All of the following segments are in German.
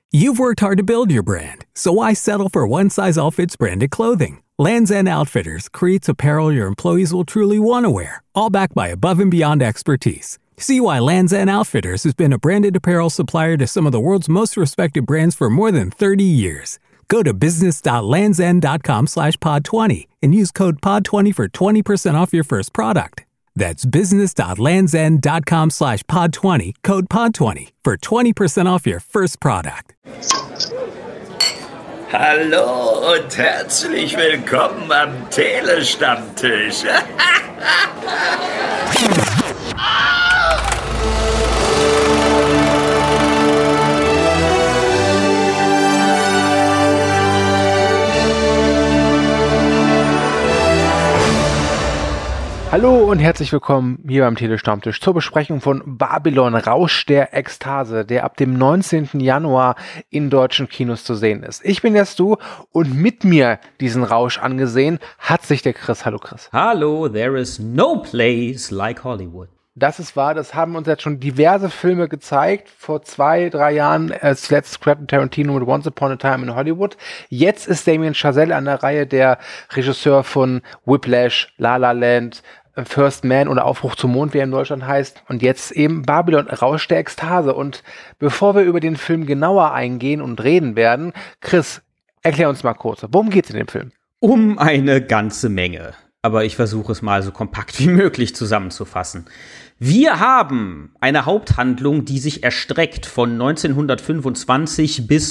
You've worked hard to build your brand, so why settle for one-size-all-fits branded clothing? Lands' End Outfitters creates apparel your employees will truly want to wear, all backed by above-and-beyond expertise. See why Lands' End Outfitters has been a branded apparel supplier to some of the world's most respected brands for more than 30 years. Go to business.landsend.com/pod20 and use code POD20 for 20% off your first product. That's business.landsend.com/pod20, code POD20 for 20% off your first product. Hallo und herzlich willkommen am Telestammtisch. Hallo und herzlich willkommen hier beim Telestammtisch zur Besprechung von Babylon Rausch der Ekstase, der ab dem 19. Januar in deutschen Kinos zu sehen ist. Ich bin der Stu und mit mir diesen Rausch angesehen hat sich der Chris. Hallo Chris. Hallo, there is no place like Hollywood. Das ist wahr, das haben uns jetzt schon diverse Filme gezeigt. Vor 2-3 Jahren zuletzt Quentin Tarantino mit Once Upon a Time in Hollywood. Jetzt ist Damien Chazelle an der Reihe, der Regisseur von Whiplash, La La Land, First Man oder Aufbruch zum Mond, wie er in Deutschland heißt. Und jetzt eben Babylon, Rausch der Ekstase. Und bevor wir über den Film genauer eingehen und reden werden, Chris, erklär uns mal kurz, worum geht's in dem Film? Um eine ganze Menge. Aber ich versuche es mal so kompakt wie möglich zusammenzufassen. Wir haben eine Haupthandlung, die sich erstreckt von 1925 bis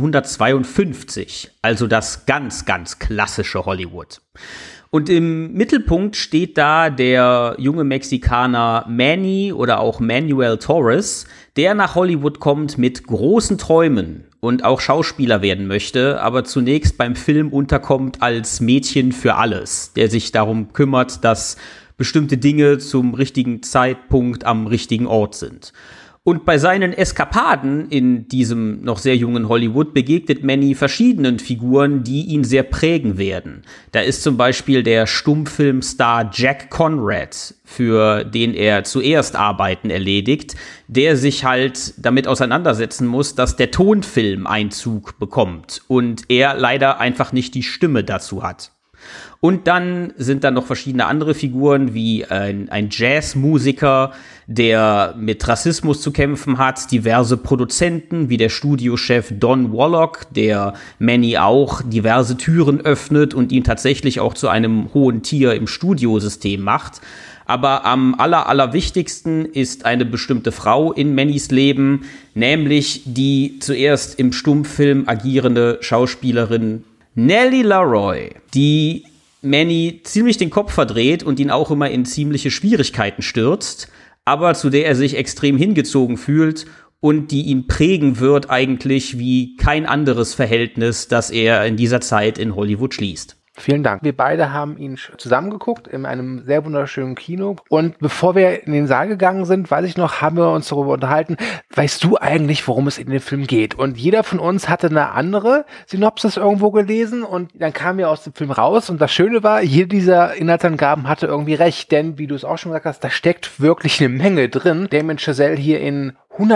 1952. Also das ganz, ganz klassische Hollywood. Und im Mittelpunkt steht da der junge Mexikaner Manny oder auch Manuel Torres, der nach Hollywood kommt mit großen Träumen und auch Schauspieler werden möchte, aber zunächst beim Film unterkommt als Mädchen für alles, der sich darum kümmert, dass bestimmte Dinge zum richtigen Zeitpunkt am richtigen Ort sind. Und bei seinen Eskapaden in diesem noch sehr jungen Hollywood begegnet Manny verschiedenen Figuren, die ihn sehr prägen werden. Da ist zum Beispiel der Stummfilmstar Jack Conrad, für den er zuerst Arbeiten erledigt, der sich halt damit auseinandersetzen muss, dass der Tonfilm Einzug bekommt und er leider einfach nicht die Stimme dazu hat. Und dann sind da noch verschiedene andere Figuren, wie ein Jazzmusiker, der mit Rassismus zu kämpfen hat, diverse Produzenten, wie der Studiochef Don Warlock, der Manny auch diverse Türen öffnet und ihn tatsächlich auch zu einem hohen Tier im Studiosystem macht. Aber am allerwichtigsten ist eine bestimmte Frau in Mannys Leben, nämlich die zuerst im Stummfilm agierende Schauspielerin Nellie LaRoy, die Manny ziemlich den Kopf verdreht und ihn auch immer in ziemliche Schwierigkeiten stürzt, aber zu der er sich extrem hingezogen fühlt und die ihn prägen wird eigentlich wie kein anderes Verhältnis, das er in dieser Zeit in Hollywood schließt. Vielen Dank. Wir beide haben ihn zusammengeguckt in einem sehr wunderschönen Kino. Und bevor wir in den Saal gegangen sind, weiß ich noch, haben wir uns darüber unterhalten, weißt du eigentlich, worum es in dem Film geht? Und jeder von uns hatte eine andere Synopsis irgendwo gelesen und dann kamen wir aus dem Film raus. Und das Schöne war, jede dieser Inhaltsangaben hatte irgendwie recht, denn wie du es auch schon gesagt hast, da steckt wirklich eine Menge drin. Damien Chazelle hier in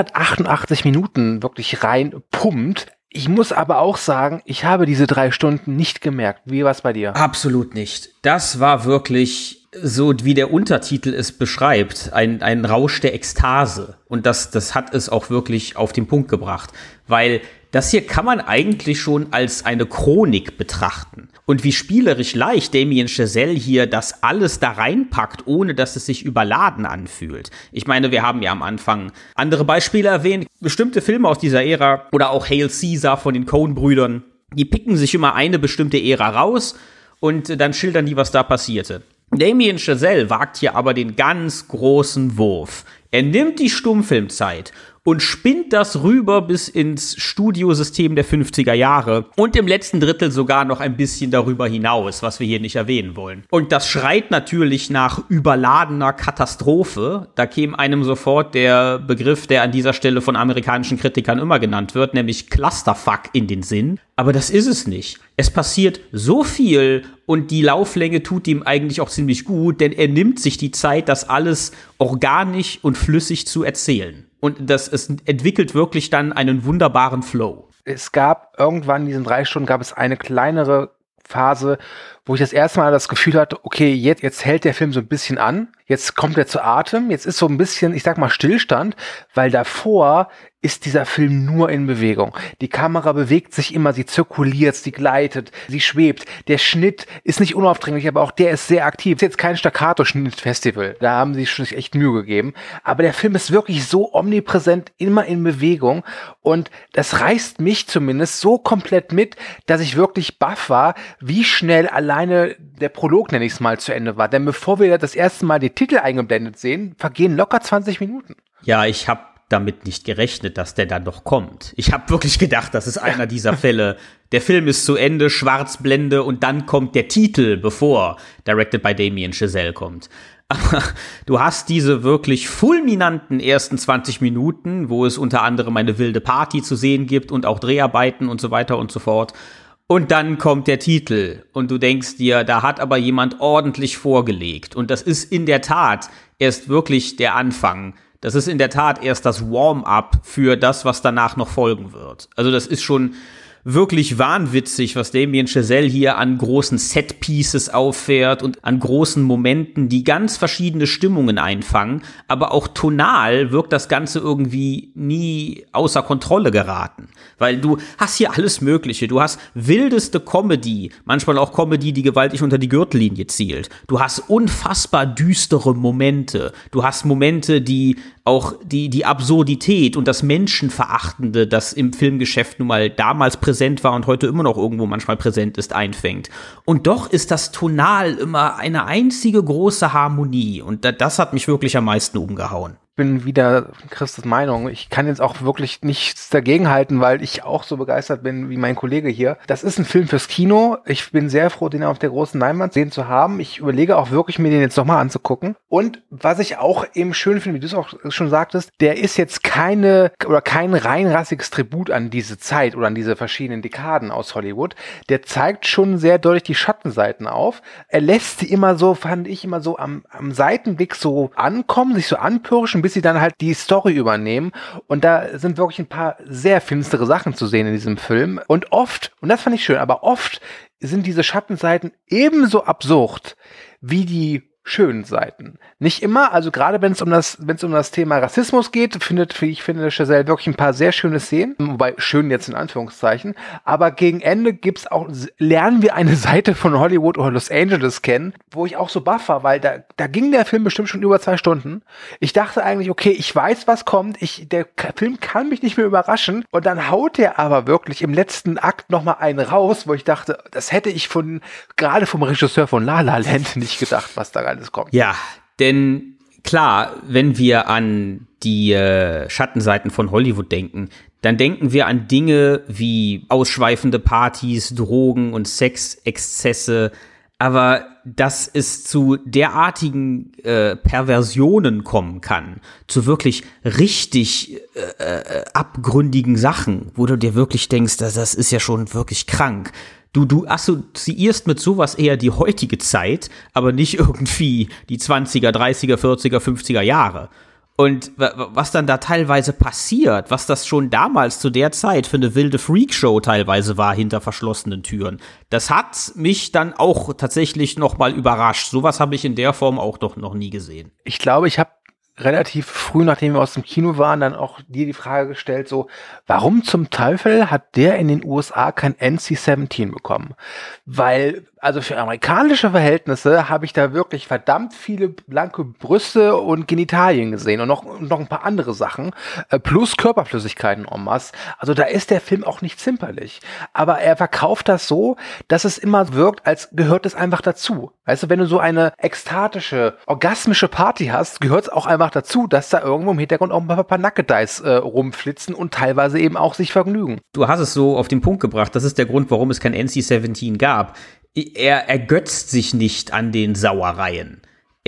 188 Minuten wirklich rein pumpt. Ich muss aber auch sagen, ich habe diese 3 Stunden nicht gemerkt. Wie war es bei dir? Absolut nicht. Das war wirklich so, wie der Untertitel es beschreibt, ein Rausch der Ekstase. Und das hat es auch wirklich auf den Punkt gebracht. Weil das hier kann man eigentlich schon als eine Chronik betrachten. Und wie spielerisch leicht Damien Chazelle hier das alles da reinpackt, ohne dass es sich überladen anfühlt. Ich meine, wir haben ja am Anfang andere Beispiele erwähnt. Bestimmte Filme aus dieser Ära oder auch Hail Caesar von den Coen-Brüdern, die picken sich immer eine bestimmte Ära raus und dann schildern die, was da passierte. Damien Chazelle wagt hier aber den ganz großen Wurf. Er nimmt die Stummfilmzeit und spinnt das rüber bis ins Studiosystem der 50er Jahre und im letzten Drittel sogar noch ein bisschen darüber hinaus, was wir hier nicht erwähnen wollen. Und das schreit natürlich nach überladener Katastrophe. Da käme einem sofort der Begriff, der an dieser Stelle von amerikanischen Kritikern immer genannt wird, nämlich Clusterfuck in den Sinn. Aber das ist es nicht. Es passiert so viel und die Lauflänge tut ihm eigentlich auch ziemlich gut, denn er nimmt sich die Zeit, das alles organisch und flüssig zu erzählen. Und es entwickelt wirklich dann einen wunderbaren Flow. Es gab irgendwann in diesen 3 Stunden gab es eine kleinere Phase, wo ich das erste Mal das Gefühl hatte, okay, jetzt hält der Film so ein bisschen an, jetzt kommt er zu Atem, jetzt ist so ein bisschen, ich sag mal, Stillstand, weil davor ist dieser Film nur in Bewegung. Die Kamera bewegt sich immer, sie zirkuliert, sie gleitet, sie schwebt. Der Schnitt ist nicht unaufdringlich, aber auch der ist sehr aktiv. Es ist jetzt kein Staccato-Schnitt-Festival, da haben sie sich echt Mühe gegeben. Aber der Film ist wirklich so omnipräsent, immer in Bewegung und das reißt mich zumindest so komplett mit, dass ich wirklich baff war, wie schnell alleine der Prolog, nenne ich es mal, zu Ende war. Denn bevor wir das erste Mal die Titel eingeblendet sehen, vergehen locker 20 Minuten. Ja, ich habe damit nicht gerechnet, dass der dann noch kommt. Ich habe wirklich gedacht, das ist einer dieser Fälle. Der Film ist zu Ende, Schwarzblende und dann kommt der Titel, bevor Directed by Damien Chazelle kommt. Aber du hast diese wirklich fulminanten ersten 20 Minuten, wo es unter anderem eine wilde Party zu sehen gibt und auch Dreharbeiten und so weiter und so fort. Und dann kommt der Titel und du denkst dir, da hat aber jemand ordentlich vorgelegt. Und das ist in der Tat erst wirklich der Anfang. Das ist in der Tat erst das Warm-up für das, was danach noch folgen wird. Also das ist schon wirklich wahnwitzig, was Damien Chazelle hier an großen Set-Pieces auffährt und an großen Momenten, die ganz verschiedene Stimmungen einfangen. Aber auch tonal wirkt das Ganze irgendwie nie außer Kontrolle geraten. Weil du hast hier alles Mögliche. Du hast wildeste Comedy, manchmal auch Comedy, die gewaltig unter die Gürtellinie zielt. Du hast unfassbar düstere Momente. Du hast Momente, die auch die Absurdität und das Menschenverachtende, das im Filmgeschäft nun mal damals präsent war und heute immer noch irgendwo manchmal präsent ist, einfängt. Und doch ist das tonal immer eine einzige große Harmonie. Und das hat mich wirklich am meisten umgehauen. Bin wieder Christus Meinung. Ich kann jetzt auch wirklich nichts dagegen halten, weil ich auch so begeistert bin wie mein Kollege hier. Das ist ein Film fürs Kino. Ich bin sehr froh, den auf der großen Leinwand sehen zu haben. Ich überlege auch wirklich, mir den jetzt nochmal anzugucken. Und was ich auch eben schön finde, wie du es auch schon sagtest, der ist jetzt kein reinrassiges Tribut an diese Zeit oder an diese verschiedenen Dekaden aus Hollywood. Der zeigt schon sehr deutlich die Schattenseiten auf. Er lässt sie immer so, fand ich, immer so am Seitenblick so ankommen, sich so anpirschen, bis sie dann halt die Story übernehmen. Und da sind wirklich ein paar sehr finstere Sachen zu sehen in diesem Film. Und oft, und das fand ich schön, aber oft sind diese Schattenseiten ebenso absurd wie die schönen Seiten. Nicht immer, also gerade wenn es um das Thema Rassismus geht, ich finde Chazelle wirklich ein paar sehr schöne Szenen, wobei schön jetzt in Anführungszeichen, aber gegen Ende lernen wir eine Seite von Hollywood oder Los Angeles kennen, wo ich auch so baff war, weil da ging der Film bestimmt schon über 2 Stunden. Ich dachte eigentlich, okay, ich weiß, was kommt, der Film kann mich nicht mehr überraschen und dann haut der aber wirklich im letzten Akt nochmal einen raus, wo ich dachte, das hätte ich gerade vom Regisseur von La La Land nicht gedacht, was da alles kommt. Ja, denn klar, wenn wir an die Schattenseiten von Hollywood denken, dann denken wir an Dinge wie ausschweifende Partys, Drogen und Sexexzesse. Aber dass es zu derartigen Perversionen kommen kann, zu wirklich richtig abgründigen Sachen, wo du dir wirklich denkst, das ist ja schon wirklich krank. Du assoziierst mit sowas eher die heutige Zeit, aber nicht irgendwie die 20er, 30er, 40er, 50er Jahre. Und was dann da teilweise passiert, was das schon damals zu der Zeit für eine wilde Freakshow teilweise war hinter verschlossenen Türen, das hat mich dann auch tatsächlich noch mal überrascht. Sowas habe ich in der Form auch doch noch nie gesehen. Ich glaube, ich habe relativ früh, nachdem wir aus dem Kino waren, dann auch dir die Frage gestellt, so, warum zum Teufel hat der in den USA kein NC-17 bekommen? Weil, also für amerikanische Verhältnisse habe ich da wirklich verdammt viele blanke Brüste und Genitalien gesehen und noch ein paar andere Sachen, plus Körperflüssigkeiten en masse. Also da ist der Film auch nicht zimperlich. Aber er verkauft das so, dass es immer wirkt, als gehört es einfach dazu. Weißt du, wenn du so eine ekstatische, orgasmische Party hast, gehört es auch einfach dazu, dass da irgendwo im Hintergrund auch ein paar Nackedeis rumflitzen und teilweise eben auch sich vergnügen. Du hast es so auf den Punkt gebracht, das ist der Grund, warum es kein NC-17 gab. Er ergötzt sich nicht an den Sauereien.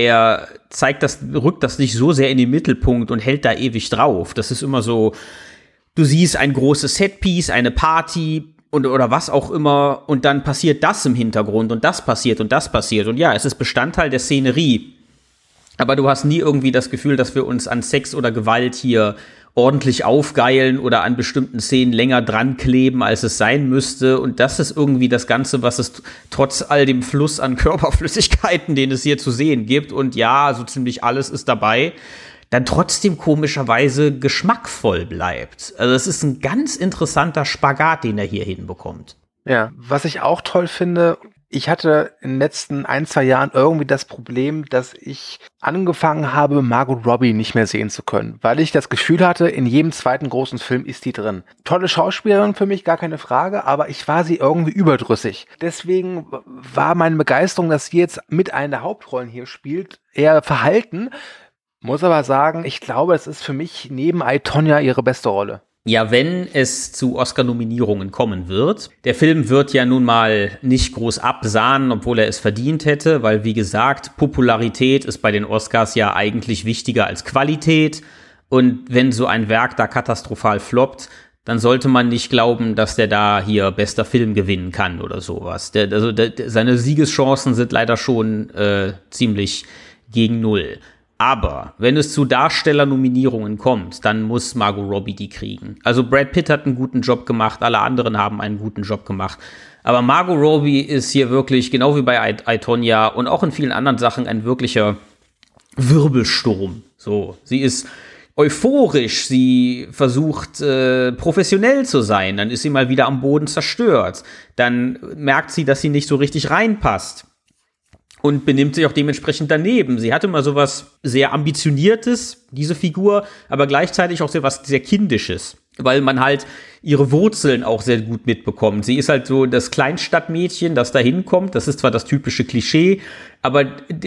Er rückt das nicht so sehr in den Mittelpunkt und hält da ewig drauf. Das ist immer so, du siehst ein großes Setpiece, eine Party oder was auch immer und dann passiert das im Hintergrund und das passiert und das passiert. Und ja, es ist Bestandteil der Szenerie. Aber du hast nie irgendwie das Gefühl, dass wir uns an Sex oder Gewalt hier ordentlich aufgeilen oder an bestimmten Szenen länger dran kleben, als es sein müsste. Und das ist irgendwie das Ganze, was es trotz all dem Fluss an Körperflüssigkeiten, den es hier zu sehen gibt, und ja, so ziemlich alles ist dabei, dann trotzdem komischerweise geschmackvoll bleibt. Also es ist ein ganz interessanter Spagat, den er hier hinbekommt. Ja, was ich auch toll finde, ich hatte in den letzten 1-2 Jahren irgendwie das Problem, dass ich angefangen habe, Margot Robbie nicht mehr sehen zu können, weil ich das Gefühl hatte, in jedem zweiten großen Film ist die drin. Tolle Schauspielerin für mich, gar keine Frage, aber ich war sie irgendwie überdrüssig. Deswegen war meine Begeisterung, dass sie jetzt mit einer der Hauptrollen hier spielt, eher verhalten. Muss aber sagen, ich glaube, es ist für mich neben I, Tonya ihre beste Rolle. Ja, wenn es zu Oscar-Nominierungen kommen wird. Der Film wird ja nun mal nicht groß absahnen, obwohl er es verdient hätte, weil, wie gesagt, Popularität ist bei den Oscars ja eigentlich wichtiger als Qualität. Und wenn so ein Werk da katastrophal floppt, dann sollte man nicht glauben, dass der da hier bester Film gewinnen kann oder sowas. Seine Siegeschancen sind leider schon ziemlich gegen null. Aber wenn es zu Darstellernominierungen kommt, dann muss Margot Robbie die kriegen. Also Brad Pitt hat einen guten Job gemacht, alle anderen haben einen guten Job gemacht. Aber Margot Robbie ist hier wirklich, genau wie bei I, Tonya und auch in vielen anderen Sachen, ein wirklicher Wirbelsturm. So, sie ist euphorisch, sie versucht professionell zu sein, dann ist sie mal wieder am Boden zerstört. Dann merkt sie, dass sie nicht so richtig reinpasst. Und benimmt sich auch dementsprechend daneben. Sie hatte mal sowas sehr Ambitioniertes, diese Figur, aber gleichzeitig auch was sehr Kindisches, weil man halt ihre Wurzeln auch sehr gut mitbekommt. Sie ist halt so das Kleinstadtmädchen, das da hinkommt. Das ist zwar das typische Klischee, aber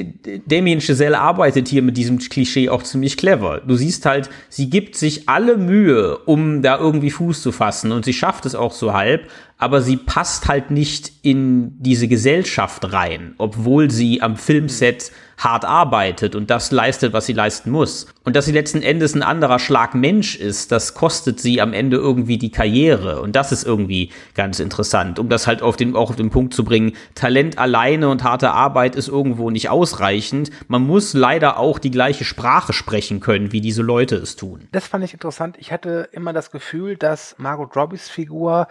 Damien Chazelle arbeitet hier mit diesem Klischee auch ziemlich clever. Du siehst halt, sie gibt sich alle Mühe, um da irgendwie Fuß zu fassen, und sie schafft es auch so halb, aber sie passt halt nicht in diese Gesellschaft rein, obwohl sie am Filmset hart arbeitet und das leistet, was sie leisten muss. Und dass sie letzten Endes ein anderer Schlag Mensch ist, das kostet sie am Ende irgendwie die Karriere. Und das ist irgendwie ganz interessant, um das halt auch auf den Punkt zu bringen. Talent alleine und harte Arbeit ist irgendwo nicht ausreichend. Man muss leider auch die gleiche Sprache sprechen können, wie diese Leute es tun. Das fand ich interessant. Ich hatte immer das Gefühl, dass Margot Robbies Figur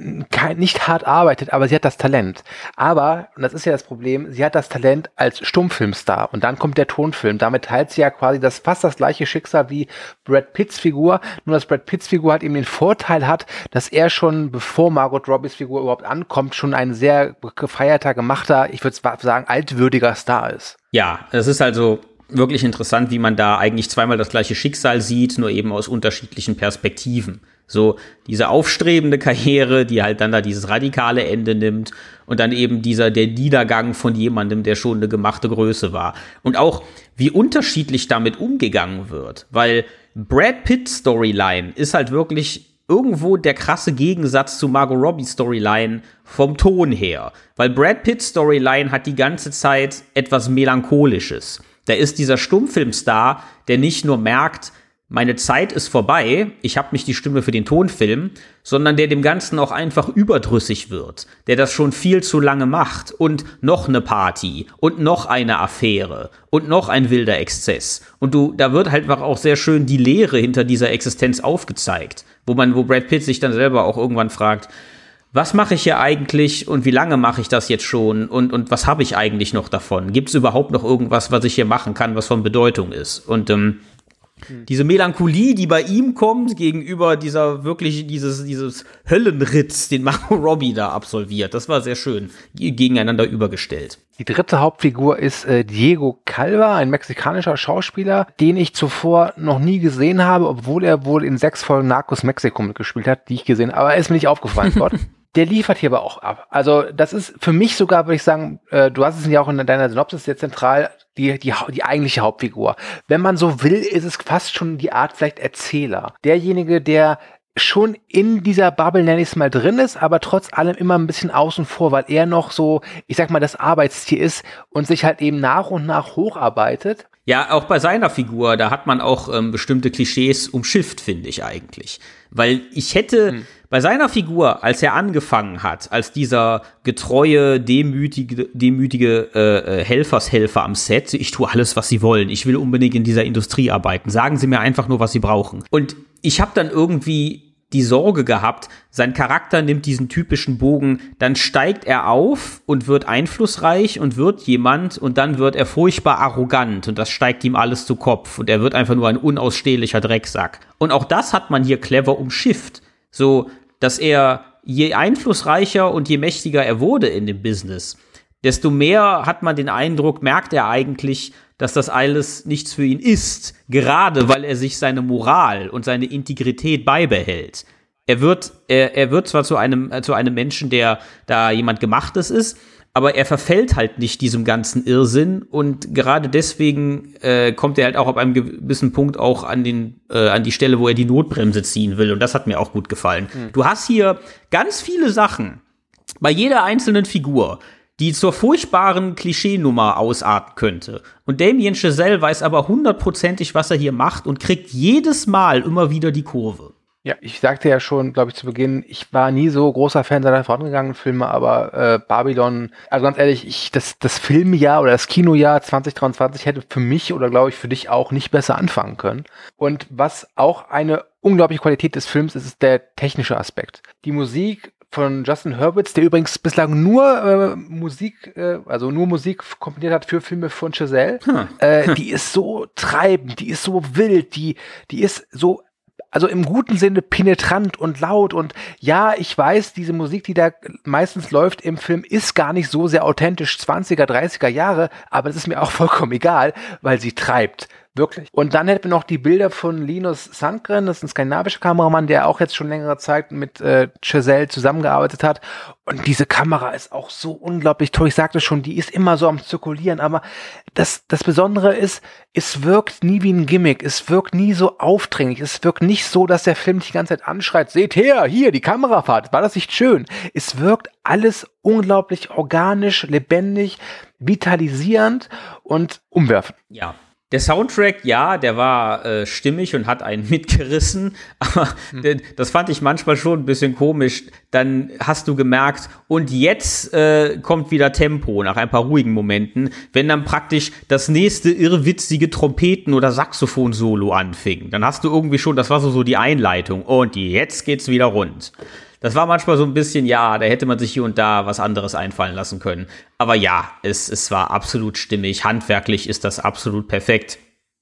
nicht hart arbeitet, aber sie hat das Talent. Aber, und das ist ja das Problem, sie hat das Talent als Stummfilmstar. Und dann kommt der Tonfilm. Damit teilt sie ja quasi fast das gleiche Schicksal wie Brad Pitts Figur. Nur dass Brad Pitts Figur halt eben den Vorteil hat, dass er schon, bevor Margot Robbies Figur überhaupt ankommt, schon ein sehr gefeierter, gemachter, ich würde sagen, altwürdiger Star ist. Ja, es ist also wirklich interessant, wie man da eigentlich zweimal das gleiche Schicksal sieht, nur eben aus unterschiedlichen Perspektiven. So diese aufstrebende Karriere, die halt dann da dieses radikale Ende nimmt, und dann eben der Niedergang von jemandem, der schon eine gemachte Größe war. Und auch, wie unterschiedlich damit umgegangen wird, weil Brad Pitt's Storyline ist halt wirklich irgendwo der krasse Gegensatz zu Margot Robbies Storyline vom Ton her. Weil Brad Pitt's Storyline hat die ganze Zeit etwas Melancholisches. Da ist dieser Stummfilmstar, der nicht nur merkt, meine Zeit ist vorbei, ich habe nicht die Stimme für den Tonfilm, sondern der dem Ganzen auch einfach überdrüssig wird, der das schon viel zu lange macht und noch eine Party und noch eine Affäre und noch ein wilder Exzess. Und da wird halt auch sehr schön die Leere hinter dieser Existenz aufgezeigt, wo Brad Pitt sich dann selber auch irgendwann fragt, was mache ich hier eigentlich und wie lange mache ich das jetzt schon und was habe ich eigentlich noch davon? Gibt es überhaupt noch irgendwas, was ich hier machen kann, was von Bedeutung ist? Und diese Melancholie, die bei ihm kommt, gegenüber dieses Höllenritz, den Margot Robbie da absolviert, das war sehr schön gegeneinander übergestellt. Die dritte Hauptfigur ist Diego Calva, ein mexikanischer Schauspieler, den ich zuvor noch nie gesehen habe, obwohl er wohl in 6 Folgen Narcos Mexiko mitgespielt hat, die ich gesehen habe, aber er ist mir nicht aufgefallen dort. Der liefert hier aber auch ab. Also das ist für mich sogar, würde ich sagen, du hast es ja auch in deiner Synopsis sehr zentral, die eigentliche Hauptfigur. Wenn man so will, ist es fast schon die Art vielleicht Erzähler. Derjenige, der schon in dieser Bubble, nenne ich es mal, drin ist, aber trotz allem immer ein bisschen außen vor, weil er noch so, ich sag mal, das Arbeitstier ist und sich halt eben nach und nach hocharbeitet. Ja, auch bei seiner Figur, da hat man auch bestimmte Klischees umschifft, finde ich eigentlich. Weil ich hätte bei seiner Figur, als er angefangen hat, als dieser getreue, demütige Helfershelfer am Set, ich tue alles, was sie wollen, ich will unbedingt in dieser Industrie arbeiten, sagen sie mir einfach nur, was sie brauchen. Und ich habe dann irgendwie die Sorge gehabt, sein Charakter nimmt diesen typischen Bogen, dann steigt er auf und wird einflussreich und wird jemand und dann wird er furchtbar arrogant und das steigt ihm alles zu Kopf und er wird einfach nur ein unausstehlicher Drecksack. Und auch das hat man hier clever umschifft, so dass er je einflussreicher und je mächtiger er wurde in dem Business, desto mehr hat man den Eindruck, merkt er eigentlich, dass das alles nichts für ihn ist, gerade weil er sich seine Moral und seine Integrität beibehält. Er wird zwar zu einem Menschen, der da jemand Gemachtes ist, aber er verfällt halt nicht diesem ganzen Irrsinn und gerade deswegen kommt er halt auch ab einem gewissen Punkt auch an die Stelle, wo er die Notbremse ziehen will und das hat mir auch gut gefallen. Du hast hier ganz viele Sachen bei jeder einzelnen Figur, die zur furchtbaren Klischeenummer ausarten könnte. Und Damien Chazelle weiß aber hundertprozentig, was er hier macht und kriegt jedes Mal immer wieder die Kurve. Ja, ich sagte ja schon, glaube ich, zu Beginn, ich war nie so großer Fan seiner vorangegangenen Filme, aber Babylon, also ganz ehrlich, das Filmjahr oder das Kinojahr 2023 hätte für mich oder glaube ich für dich auch nicht besser anfangen können. Und was auch eine unglaubliche Qualität des Films ist der technische Aspekt. Die Musik von Justin Hurwitz, der übrigens bislang nur Musik komponiert hat für Filme von Chazelle. Die ist so treibend, die ist so wild, die ist so, also im guten Sinne penetrant und laut und ja, ich weiß, diese Musik, die da meistens läuft im Film, ist gar nicht so sehr authentisch 20er, 30er Jahre, aber das ist mir auch vollkommen egal, weil sie treibt. Wirklich. Und dann hätten wir noch die Bilder von Linus Sandgren, das ist ein skandinavischer Kameramann, der auch jetzt schon längere Zeit mit Chazelle zusammengearbeitet hat. Und diese Kamera ist auch so unglaublich toll. Ich sagte schon, die ist immer so am Zirkulieren, aber das Besondere ist, es wirkt nie wie ein Gimmick, es wirkt nie so aufdringlich, es wirkt nicht so, dass der Film dich die ganze Zeit anschreit, seht her, hier, die Kamerafahrt, war das nicht schön? Es wirkt alles unglaublich organisch, lebendig, vitalisierend und umwerfend. Ja. Der Soundtrack, ja, der war stimmig und hat einen mitgerissen, aber das fand ich manchmal schon ein bisschen komisch. Dann hast du gemerkt, und jetzt kommt wieder Tempo nach ein paar ruhigen Momenten, wenn dann praktisch das nächste irrwitzige Trompeten- oder Saxophon-Solo anfing. Dann hast du irgendwie schon, das war so die Einleitung, und jetzt geht's wieder rund. Das war manchmal so ein bisschen, ja, da hätte man sich hier und da was anderes einfallen lassen können. Aber ja, es war absolut stimmig. Handwerklich ist das absolut perfekt.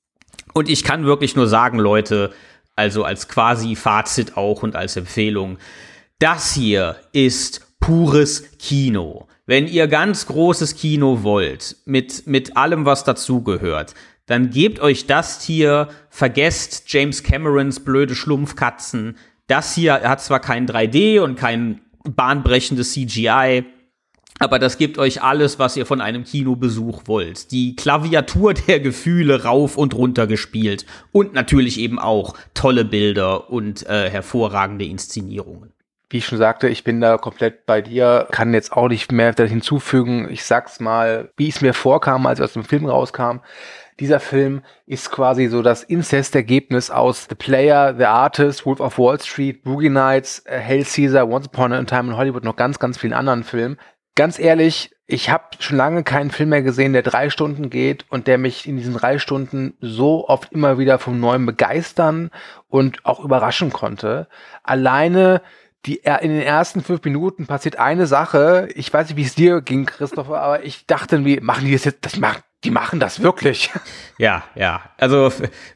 Und ich kann wirklich nur sagen, Leute, also als quasi Fazit auch und als Empfehlung, das hier ist pures Kino. Wenn ihr ganz großes Kino wollt, mit allem, was dazugehört, dann gebt euch das hier, vergesst James Camerons blöde Schlumpfkatzen. Das hier hat zwar kein 3D und kein bahnbrechendes CGI, aber das gibt euch alles, was ihr von einem Kinobesuch wollt. Die Klaviatur der Gefühle rauf und runter gespielt und natürlich eben auch tolle Bilder und hervorragende Inszenierungen. Wie ich schon sagte, ich bin da komplett bei dir, kann jetzt auch nicht mehr hinzufügen. Ich sag's mal, wie es mir vorkam, als ich aus dem Film rauskam. Dieser Film ist quasi so das Inzest-Ergebnis aus The Player, The Artist, Wolf of Wall Street, Boogie Nights, Hail Caesar, Once Upon a Time in Hollywood, noch ganz, ganz vielen anderen Filmen. Ganz ehrlich, ich habe schon lange keinen Film mehr gesehen, der 3 Stunden geht und der mich in diesen 3 Stunden so oft immer wieder vom Neuen begeistern und auch überraschen konnte. Alleine in den ersten 5 Minuten passiert eine Sache. Ich weiß nicht, wie es dir ging, Christopher, aber ich dachte, wie machen die das jetzt? Die machen das wirklich. Ja. Also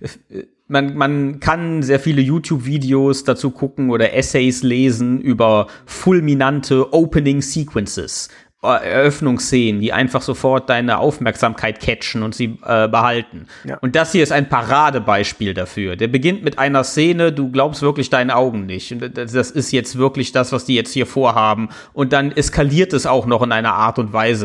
man kann sehr viele YouTube-Videos dazu gucken oder Essays lesen über fulminante Opening Sequences, Eröffnungsszenen, die einfach sofort deine Aufmerksamkeit catchen und sie behalten. Ja. Und das hier ist ein Paradebeispiel dafür. Der beginnt mit einer Szene, du glaubst wirklich deinen Augen nicht. Und das ist jetzt wirklich das, was die jetzt hier vorhaben. Und dann eskaliert es auch noch in einer Art und Weise,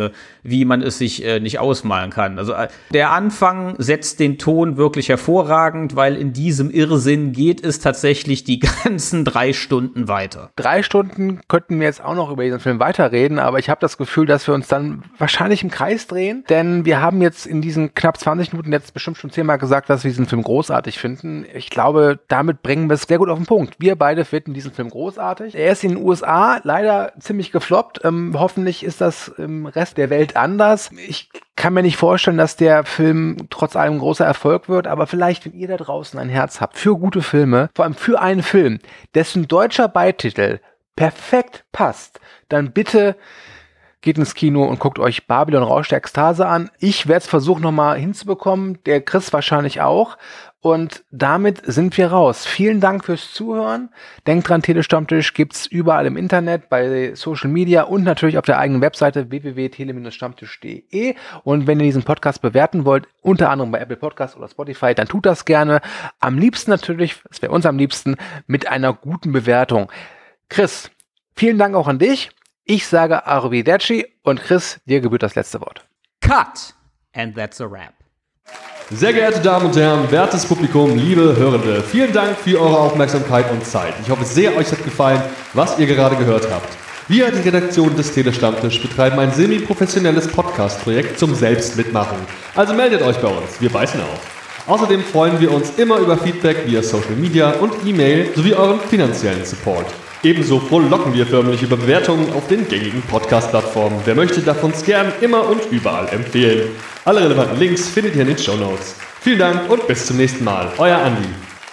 wie man es sich nicht ausmalen kann. Also der Anfang setzt den Ton wirklich hervorragend, weil in diesem Irrsinn geht es tatsächlich die ganzen 3 Stunden weiter. 3 Stunden könnten wir jetzt auch noch über diesen Film weiterreden, aber ich habe das Gefühl, dass wir uns dann wahrscheinlich im Kreis drehen, denn wir haben jetzt in diesen knapp 20 Minuten jetzt bestimmt schon 10-mal gesagt, dass wir diesen Film großartig finden. Ich glaube, damit bringen wir es sehr gut auf den Punkt. Wir beide finden diesen Film großartig. Er ist in den USA leider ziemlich gefloppt. Hoffentlich ist das im Rest der Welt anders. Ich kann mir nicht vorstellen, dass der Film trotz allem ein großer Erfolg wird, aber vielleicht, wenn ihr da draußen ein Herz habt für gute Filme, vor allem für einen Film, dessen deutscher Beititel perfekt passt, dann bitte geht ins Kino und guckt euch Babylon Rausch der Ekstase an. Ich werde es versuchen nochmal hinzubekommen, der Chris wahrscheinlich auch. Und damit sind wir raus. Vielen Dank fürs Zuhören. Denkt dran, Telestammtisch gibt's überall im Internet, bei Social Media und natürlich auf der eigenen Webseite www.tele-stammtisch.de. Und wenn ihr diesen Podcast bewerten wollt, unter anderem bei Apple Podcasts oder Spotify, dann tut das gerne. Am liebsten natürlich, das wäre uns am liebsten, mit einer guten Bewertung. Chris, vielen Dank auch an dich. Ich sage Arrivederci und Chris, dir gebührt das letzte Wort. Cut! And that's a wrap. Sehr geehrte Damen und Herren, wertes Publikum, liebe Hörende, vielen Dank für eure Aufmerksamkeit und Zeit. Ich hoffe sehr, euch hat gefallen, was ihr gerade gehört habt. Wir, die Redaktion des Telestammtisch, betreiben ein semi-professionelles Podcast-Projekt zum Selbstmitmachen. Also meldet euch bei uns, wir beißen auf. Außerdem freuen wir uns immer über Feedback via Social Media und E-Mail sowie euren finanziellen Support. Ebenso frohlocken wir förmlich über Bewertungen auf den gängigen Podcast-Plattformen. Wer möchte, darf uns gern immer und überall empfehlen. Alle relevanten Links findet ihr in den Shownotes. Vielen Dank und bis zum nächsten Mal. Euer Andi.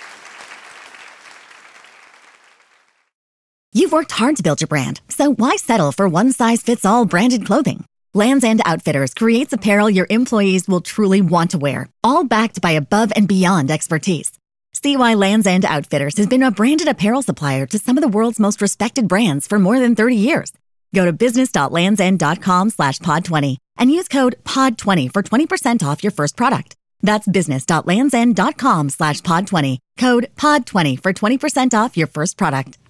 You've worked hard to build your brand, so why settle for one-size-fits-all branded clothing? Lands' End Outfitters creates apparel your employees will truly want to wear, all backed by above-and-beyond expertise. See why Lands' End Outfitters has been a branded apparel supplier to some of the world's most respected brands for more than 30 years. Go to business.landsend.com/pod20 and use code POD20 for 20% off your first product. That's business.landsend.com/pod20. Code POD20 for 20% off your first product.